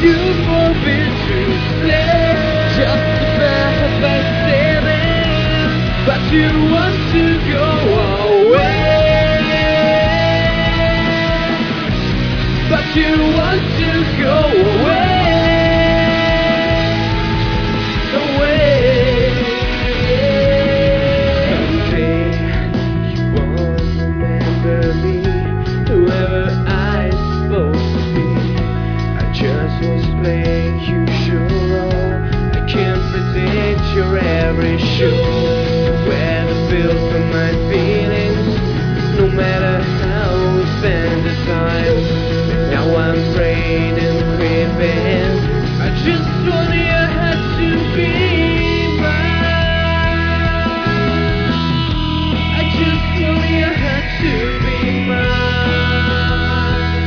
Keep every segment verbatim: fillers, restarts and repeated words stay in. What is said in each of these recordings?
you forbid to stay. Just about by sailing, but you want to go away. But you want to go away. Away. Someday you won't remember me, whoever I supposed to be. I just was playing usual. I can't predict your every show. Where to feel from my feelings, no matter how we spend the time. Now I'm afraid and creeping. I just want you had to be mine. I just want you had to be mine.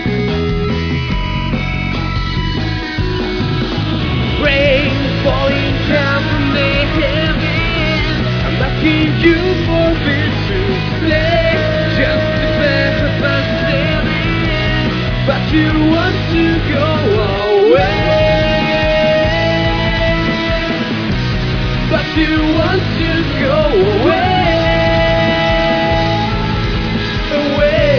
Rain falling down from the heavens. I'm asking you forbid to stay. Just a bit about sailing, but you want to go away. But you want to go away. Away.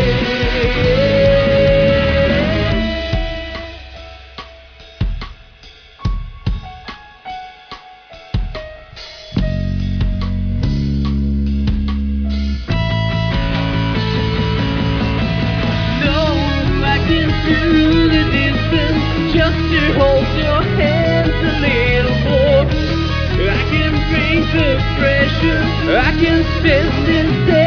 Through the distance, just to hold your hands a little more. I can face the pressure, I can stand and stay.